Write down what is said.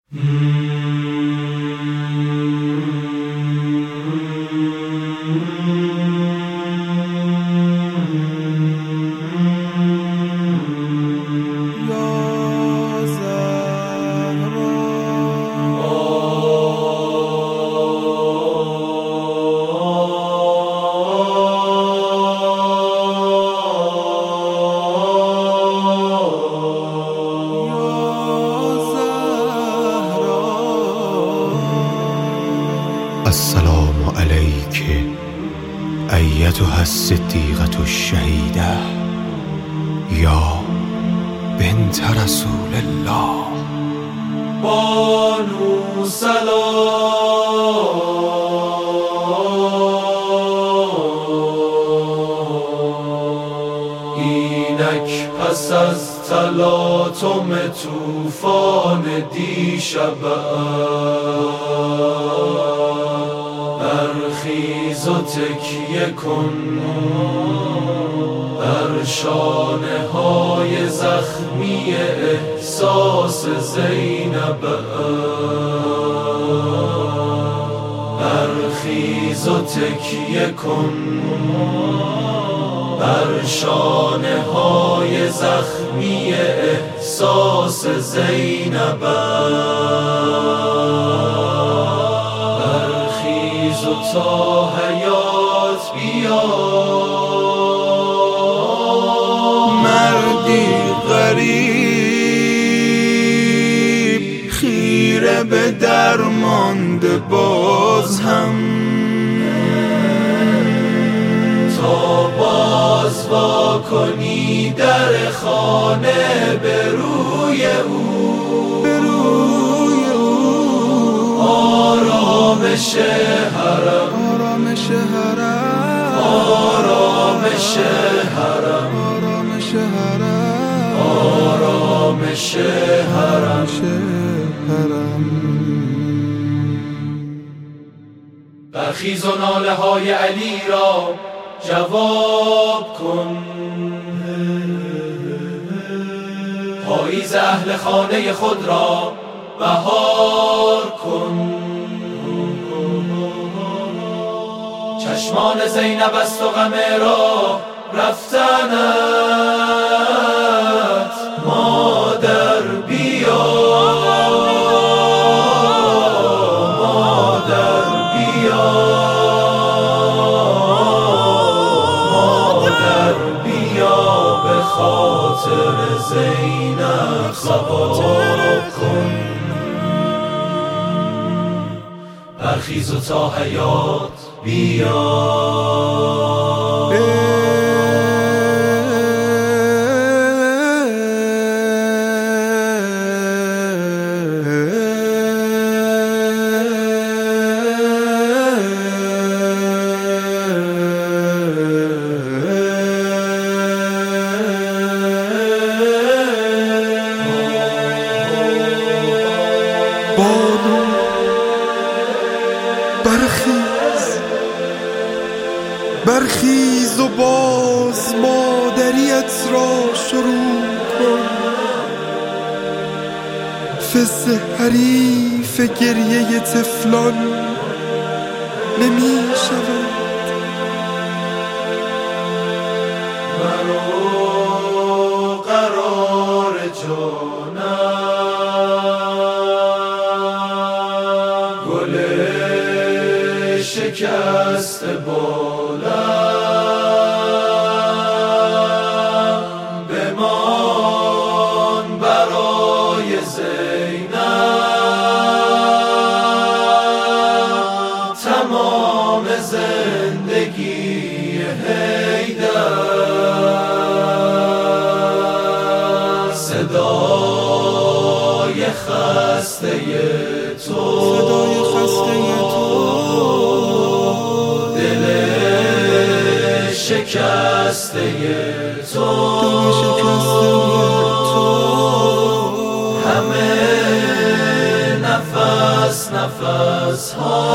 السلام عليك أيتها الصديقة الشهيدة يا بنت رسول الله. بانو سلام اینک پس از تلاطم طوفان دیشب برخیز و تکیه کن بر شانه های زخمی احساس زینب. برخیز و تکیه کن بر شانه های زخمی احساس زینب. برخیز و تا حیات بیا مردی غریب خیره به درمانده باز هم تا باز وا کنی در خانه به روی او. آرامش حرم آرامش حرم آرامش حرم آرامش حرم آرامش حرم. برخیز و ناله های علی را جواب کن. پاییز اهل خانه خود را بهار کن. چشمان زینب است و غم راه رفتنت. مادر بیا مادر بیا مادر بیا به خاطر زینب سوار کن. برخیز و تا حیات بیا. بانو برخیز و باز مادریت را شروع کن. فز حریف گریه طفلان نمی شود. مرو قرار جانم گل شکست بالم بمان برای زینب تمام زندگی حیدر. صدای خسته تو دل شکسته تو همه نفس ها